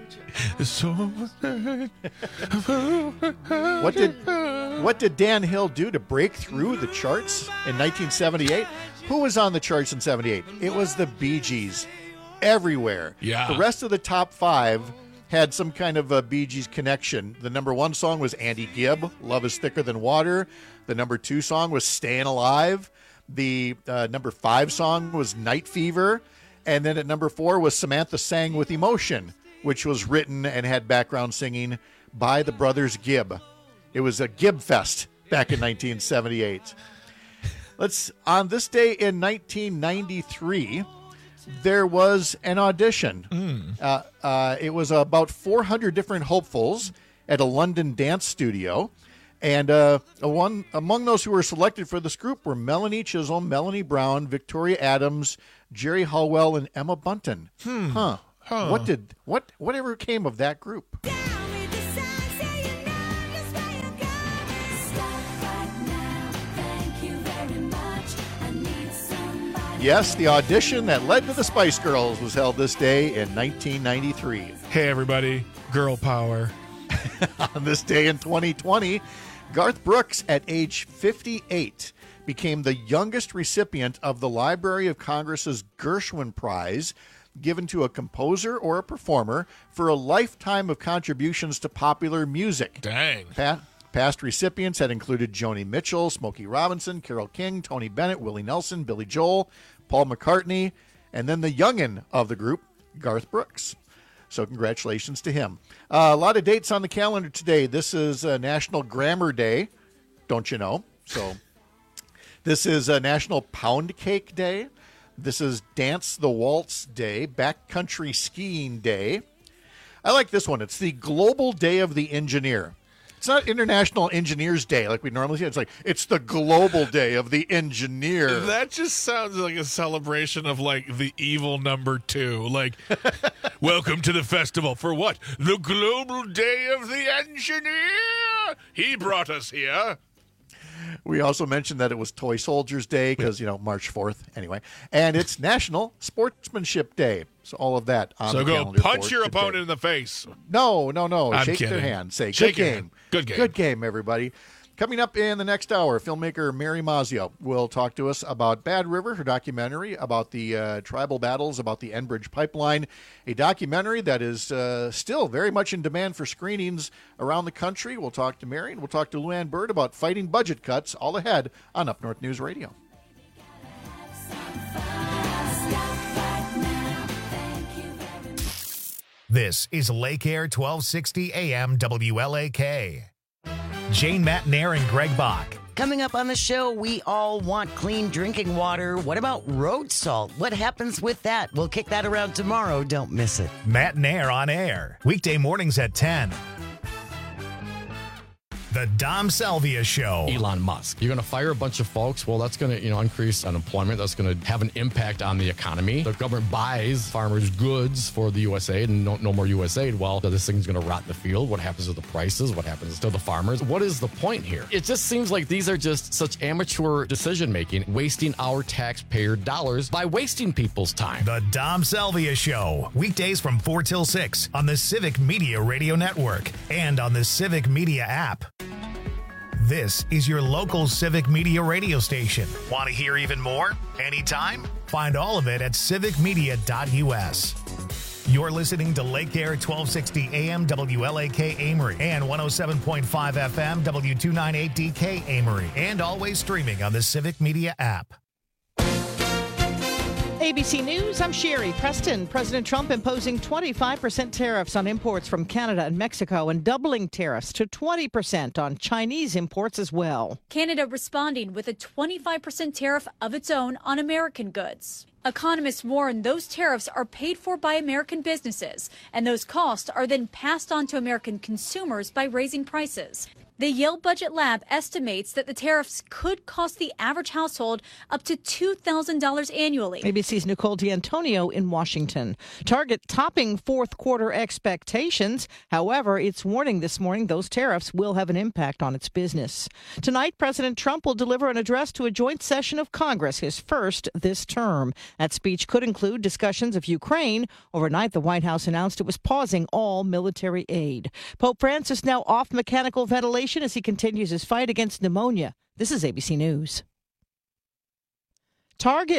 hurt you. What did Dan Hill do to break through the charts in 1978? Who was on the charts in 78? It was the Bee Gees. Everywhere. Yeah. The rest of the top 5 had some kind of a Bee Gees connection. The number 1 song was Andy Gibb, Love is Thicker Than Water. The number 2 song was Stayin' Alive. The number 5 song was Night Fever. And then at number 4 was Samantha Sang with Emotion, which was written and had background singing by the brothers Gibb. It was a Gibb Fest back in 1978. On this day in 1993, there was an audition. It was about 400 different hopefuls at a London dance studio. And among those who were selected for this group were Melanie Chisholm, Melanie Brown, Victoria Adams, Jerry Hallwell, and Emma Bunton. Whatever came of that group? Yes, the audition that led to the Spice Girls was held this day in 1993. Hey, everybody. Girl power. On this day in 2020, Garth Brooks, at age 58, became the youngest recipient of the Library of Congress's Gershwin Prize, given to a composer or a performer for a lifetime of contributions to popular music. Dang. Past recipients had included Joni Mitchell, Smokey Robinson, Carole King, Tony Bennett, Willie Nelson, Billy Joel, Paul McCartney, and then the youngin' of the group, Garth Brooks. So congratulations to him. A lot of dates on the calendar today. This is National Grammar Day, don't you know? So this is National Pound Cake Day. This is Dance the Waltz Day, Backcountry Skiing Day. I like this one. It's the Global Day of the Engineer. It's not International Engineers Day like we normally say. It's the Global Day of the Engineer. That just sounds like a celebration of the evil number 2. Welcome to the festival for what? The Global Day of the Engineer. He brought us here. We also mentioned that it was Toy Soldiers Day because, March 4th anyway. And it's National Sportsmanship Day. So all of that on the calendar. So go punch your opponent in the face. No. I'm Shake kidding. their hand. Say, Shake good game. Good game. Good game, everybody. Coming up in the next hour, filmmaker Mary Mazzio will talk to us about Bad River, her documentary about the tribal battles, about the Enbridge pipeline, a documentary that is still very much in demand for screenings around the country. We'll talk to Mary, and we'll talk to Luann Bird about fighting budget cuts, all ahead on Up North News Radio. This is Lake Air 1260 AM WLAK. Jane Matnair and Greg Bach. Coming up on the show, we all want clean drinking water. What about road salt? What happens with that? We'll kick that around tomorrow. Don't miss it. Matnair on air. Weekday mornings at 10. The Dom Salvia Show. Elon Musk. You're going to fire a bunch of folks. Well, that's going to, increase unemployment. That's going to have an impact on the economy. The government buys farmers' goods for the USA and no more USAID. Well, this thing's going to rot in the field. What happens to the prices? What happens to the farmers? What is the point here? It just seems like these are just such amateur decision-making, wasting our taxpayer dollars by wasting people's time. The Dom Salvia Show. Weekdays from 4 till 6 on the Civic Media Radio Network and on the Civic Media app. This is your local Civic Media radio station. Want to hear even more? Anytime? Find all of it at civicmedia.us. You're listening to Lake Air 1260 AM WLAK Amory and 107.5 FM W298DK Amory, and always streaming on the Civic Media app. ABC News, I'm Sherry Preston. President Trump imposing 25% tariffs on imports from Canada and Mexico and doubling tariffs to 20% on Chinese imports as well. Canada responding with a 25% tariff of its own on American goods. Economists warn those tariffs are paid for by American businesses, and those costs are then passed on to American consumers by raising prices. The Yale Budget Lab estimates that the tariffs could cost the average household up to $2,000 annually. ABC's Nicole D'Antonio in Washington. Target topping fourth quarter expectations. However, it's warning this morning those tariffs will have an impact on its business. Tonight, President Trump will deliver an address to a joint session of Congress, his first this term. That speech could include discussions of Ukraine. Overnight, the White House announced it was pausing all military aid. Pope Francis now off mechanical ventilation as he continues his fight against pneumonia. This is ABC News. Target